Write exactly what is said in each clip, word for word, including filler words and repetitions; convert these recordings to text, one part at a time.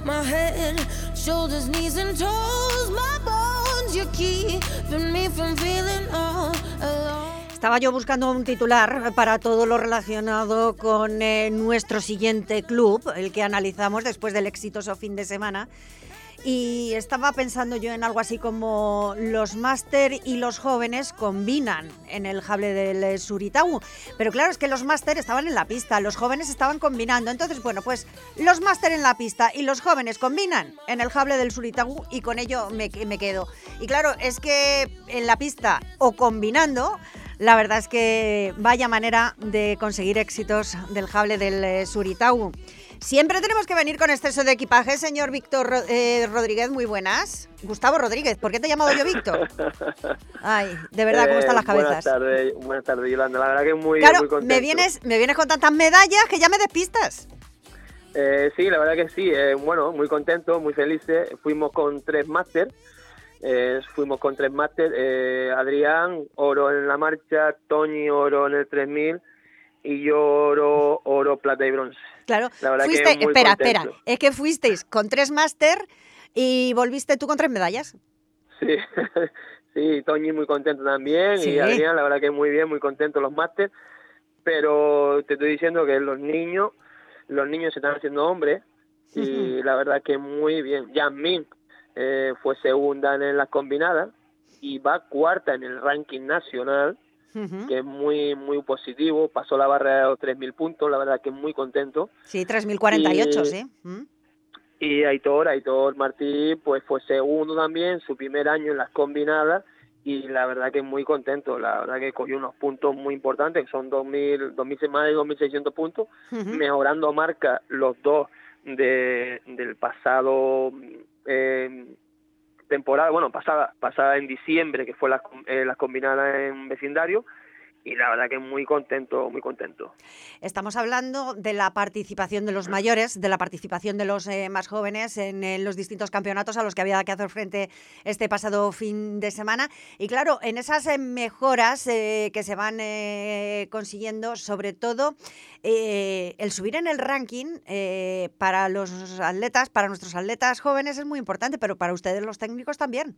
my head, shoulders, knees and toes, my bones, you're keeping me from feeling all alone. Estaba yo buscando un titular para todo lo relacionado con eh, nuestro siguiente club, el que analizamos después del exitoso fin de semana. Y estaba pensando yo en algo así como los máster y los jóvenes combinan en el Jable del Suritau. Pero claro, es que los máster estaban en la pista, los jóvenes estaban combinando. Entonces, bueno, pues los máster en la pista y los jóvenes combinan en el Jable del Suritau y con ello me, me quedo. Y claro, es que en la pista o combinando, la verdad es que vaya manera de conseguir éxitos del Jable del Suritau. Siempre tenemos que venir con exceso de equipaje, señor Víctor eh, Rodríguez, muy buenas. Gustavo Rodríguez, ¿por qué te he llamado yo Víctor? Ay, de verdad, ¿cómo están las cabezas? Buenas tardes, buenas tardes, Yolanda, la verdad que muy, claro, muy contento. me vienes, me vienes con tantas medallas que ya me despistas. Eh, sí, la verdad que sí, eh, bueno, muy contento, muy felices. Fuimos con tres máster, eh, fuimos con tres máster, eh, Adrián, oro en la marcha, Toñi, oro en el tres mil y yo oro, oro, plata y bronce. Claro, la verdad fuiste, que muy espera, contento. espera, es que fuisteis con tres máster y volviste tú con tres medallas. Sí, sí, Toñi muy contento también, Sí. Y Adrián, la verdad que muy bien, muy contento los máster, pero te estoy diciendo que los niños, los niños se están haciendo hombres, y la verdad que muy bien. Yasmín eh, fue segunda en las combinadas, y va cuarta en el ranking nacional, Uh-huh. que es muy muy positivo, pasó la barra de los tres mil puntos, la verdad que muy contento. Sí, tres mil cuarenta y ocho, y, sí. ¿Mm? Y Aitor, Aitor Martí, pues fue segundo también, su primer año en las combinadas, y la verdad que muy contento, la verdad que cogió unos puntos muy importantes, que son dos mil, dos mil, más de dos mil seiscientos puntos, Uh-huh. mejorando marca los dos de del pasado eh, temporada, bueno, pasada pasada en diciembre, que fue las, eh, las combinadas en vecindario, y la verdad que muy contento, muy contento. Estamos hablando de la participación de los mayores, de la participación de los eh, más jóvenes en, en los distintos campeonatos a los que había que hacer frente este pasado fin de semana. Y claro, en esas eh, mejoras eh, que se van eh, consiguiendo, sobre todo eh, el subir en el ranking eh, para los atletas, para nuestros atletas jóvenes es muy importante, pero para ustedes los técnicos también.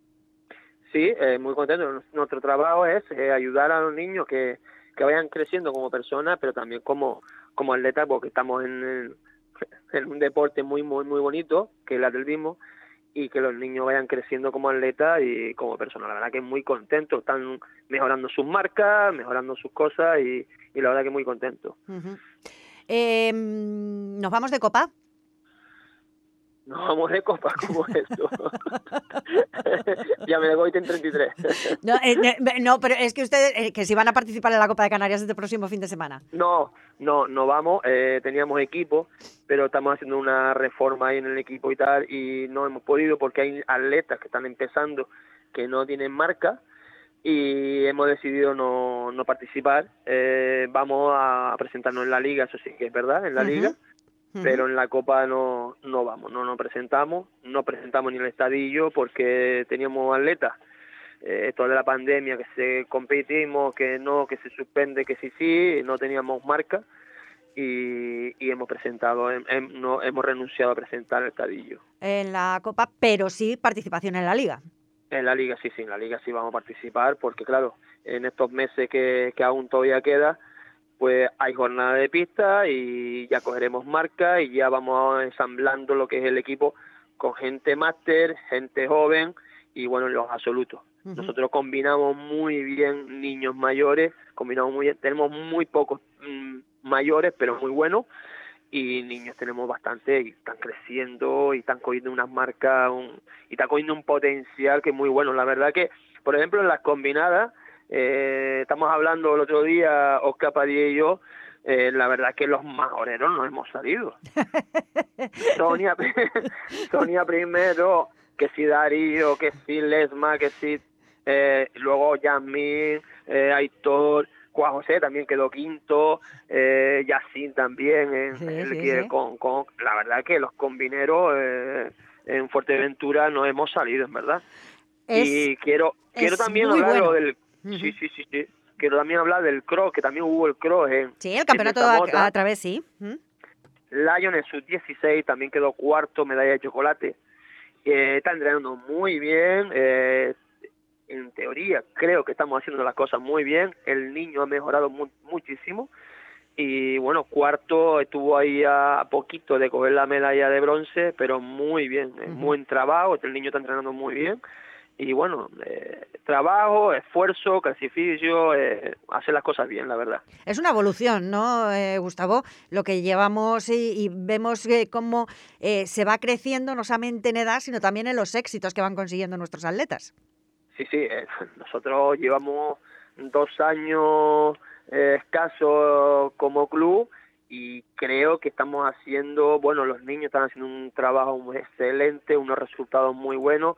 Sí, eh, muy contento. Nuestro trabajo es eh, ayudar a los niños que, que vayan creciendo como personas, pero también como, como atletas, porque estamos en, en un deporte muy, muy, muy bonito, que es el atletismo, y que los niños vayan creciendo como atletas y como personas. La verdad que muy contentos, están mejorando sus marcas, mejorando sus cosas, y, y la verdad que muy contentos. Uh-huh. eh, ¿Nos vamos de copa? No vamos de copa, como esto. Ya me voy en treinta y tres. No, eh, no, pero es que ustedes, eh, que si van a participar en la Copa de Canarias este próximo fin de semana. No, no, no vamos. Eh, teníamos equipo, pero estamos haciendo una reforma ahí en el equipo y tal, y no hemos podido porque hay atletas que están empezando que no tienen marca, y hemos decidido no, no participar. Eh, vamos a presentarnos en la liga, eso sí que es verdad, en la uh-huh. liga. Uh-huh. Pero en la Copa no no vamos, no nos presentamos, no presentamos ni el estadillo porque teníamos atletas, eh, esto de la pandemia, que se competimos, que no, que se suspende, que sí, sí, no teníamos marca, y, y hemos presentado, hem, hem, no, hemos renunciado a presentar el estadillo. En la Copa, pero sí participación en la Liga. En la Liga sí, sí, en la Liga sí vamos a participar, porque claro, en estos meses que, que aún todavía queda, pues hay jornada de pista y ya cogeremos marca y ya vamos ensamblando lo que es el equipo con gente máster, gente joven y bueno, los absolutos. Uh-huh. Nosotros combinamos muy bien niños mayores, combinamos muy bien, tenemos muy pocos mmm, mayores, pero muy buenos, y niños tenemos bastante y están creciendo y están cogiendo unas marcas un, y están cogiendo un potencial que es muy bueno. La verdad que, por ejemplo, en las combinadas, Eh, estamos hablando el otro día, Oscar Padilla y yo, eh, la verdad que los majoreros no hemos salido. Sonia, Sonia primero, que si Darío, que si Lesma, que si eh, luego Yasmín, eh, Aitor, Juan José también quedó quinto, eh, Yacine también, en, sí, el, sí, sí. Con, con, la verdad que los combineros eh, en Fuerteventura no hemos salido, en verdad. Es, y quiero quiero también hablar bueno. del Uh-huh. Sí, sí, sí, sí. Quiero también hablar del cross, que también hubo el cross en Sí, el campeonato a, a través, sí. Uh-huh. Lion en sub dieciséis también quedó cuarto, medalla de chocolate. Eh, está entrenando muy bien, eh, en teoría creo que estamos haciendo las cosas muy bien, el niño ha mejorado mu- muchísimo y bueno, cuarto estuvo ahí a, a poquito de coger la medalla de bronce, pero muy bien, uh-huh. Buen trabajo, el niño está entrenando muy bien y bueno, eh, trabajo, esfuerzo, sacrificio, eh, hacer las cosas bien, la verdad. Es una evolución, ¿no, eh, Gustavo? Lo que llevamos y, y vemos eh, cómo eh, se va creciendo no solamente en edad, sino también en los éxitos que van consiguiendo nuestros atletas. Sí, sí, eh, nosotros llevamos dos años eh, escasos como club y creo que estamos haciendo, bueno, los niños están haciendo un trabajo muy excelente, unos resultados muy buenos.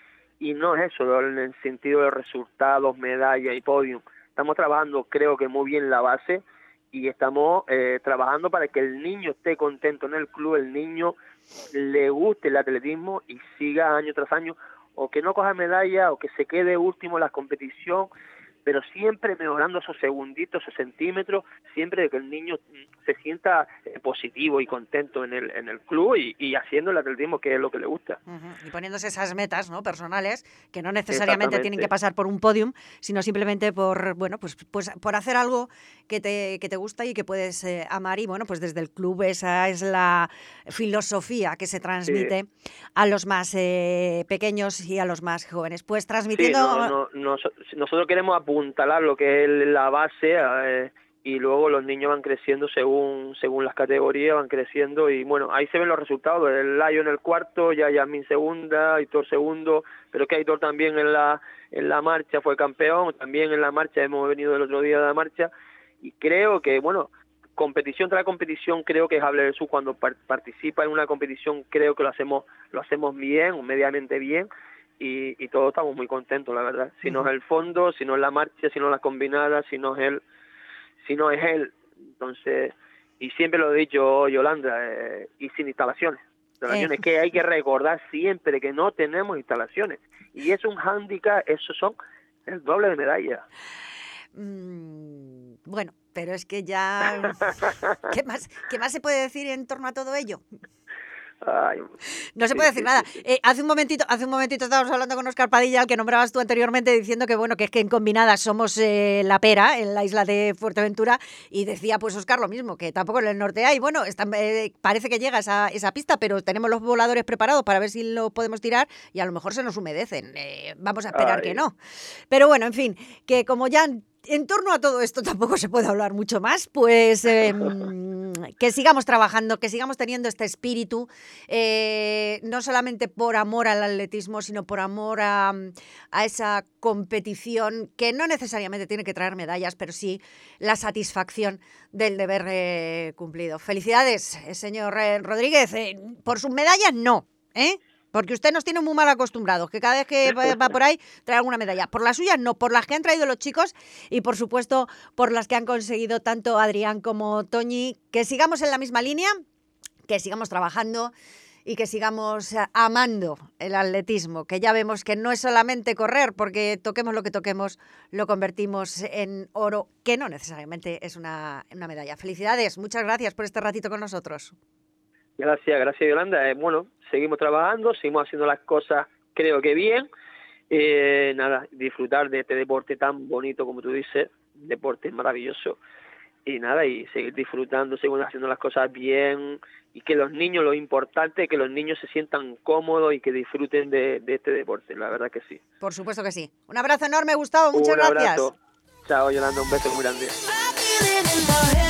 Y no es eso, en el sentido de resultados, medallas y podium. Estamos trabajando, creo que muy bien la base y estamos eh, trabajando para que el niño esté contento en el club, el niño le guste el atletismo y siga año tras año, o que no coja medalla o que se quede último en la competición, pero siempre mejorando esos segunditos, esos centímetros, siempre de que el niño se sienta eh, positivo y contento en el en el club y, y haciendo el atletismo, que es lo que le gusta. Uh-huh. Y poniéndose esas metas, ¿no?, personales, que no necesariamente tienen que pasar por un podium, sino simplemente por, bueno, pues, pues por hacer algo que te, que te gusta y que puedes eh, amar. Y bueno, pues desde el club esa es la filosofía que se transmite sí. a los más eh, pequeños y a los más jóvenes. Pues transmitiendo... Sí, no, no, no, nosotros queremos apuntalar lo que es la base eh, y luego los niños van creciendo según según las categorías, van creciendo y bueno, ahí se ven los resultados, el Lion el cuarto, ya Yasmin segunda, Aitor segundo, pero que Aitor también en la en la marcha fue campeón, también en la marcha hemos venido el otro día de la marcha y creo que bueno, competición tras competición, creo que Jabalí del Sur cuando par- participa en una competición creo que lo hacemos lo hacemos bien, medianamente bien. Y, y todos estamos muy contentos, la verdad. Si no es el fondo, si no es la marcha, si no es la combinada, si no es él, si no es él. Entonces, y siempre lo he dicho, Yolanda, eh, y sin instalaciones. Instalaciones eh. que hay que recordar siempre que no tenemos instalaciones. Y es un hándicap, esos son el doble de medallas. Mm, bueno, pero es que ya... ¿Qué más, ¿Qué más se puede decir en torno a todo ello? Ay, no se puede sí, decir sí, nada. Sí, sí. Eh, hace un momentito, hace un momentito estábamos hablando con Óscar Padilla, al que nombrabas tú anteriormente, diciendo que bueno, que es que en combinadas somos eh, la pera en la isla de Fuerteventura, y decía pues Óscar lo mismo, que tampoco en el norte hay. Bueno, está, eh, parece que llega esa, esa pista, pero tenemos los voladores preparados para ver si lo podemos tirar y a lo mejor se nos humedecen. Eh, vamos a esperar Ay. que no. Pero bueno, en fin, que como ya en torno a todo esto tampoco se puede hablar mucho más, pues eh, que sigamos trabajando, que sigamos teniendo este espíritu, eh, no solamente por amor al atletismo, sino por amor a, a esa competición que no necesariamente tiene que traer medallas, pero sí la satisfacción del deber eh, cumplido. Felicidades, eh, señor eh, Rodríguez. Eh, por sus medallas, no, ¿eh? Porque usted nos tiene muy mal acostumbrados, que cada vez que va por ahí trae alguna medalla. Por las suyas no, por las que han traído los chicos y por supuesto por las que han conseguido tanto Adrián como Toñi. Que sigamos en la misma línea, que sigamos trabajando y que sigamos amando el atletismo, que ya vemos que no es solamente correr, porque toquemos lo que toquemos, lo convertimos en oro, que no necesariamente es una, una medalla. Felicidades, muchas gracias por este ratito con nosotros. Gracias, gracias Yolanda. Eh, bueno, seguimos trabajando, seguimos haciendo las cosas creo que bien. Eh, nada, disfrutar de este deporte tan bonito como tú dices, deporte maravilloso. Y nada, y seguir disfrutando, seguir haciendo las cosas bien y que los niños, lo importante es que los niños se sientan cómodos y que disfruten de, de este deporte, la verdad que sí. Por supuesto que sí. Un abrazo enorme, Gustavo, muchas Un gracias. Abrazo. Chao Yolanda, un beso muy grande.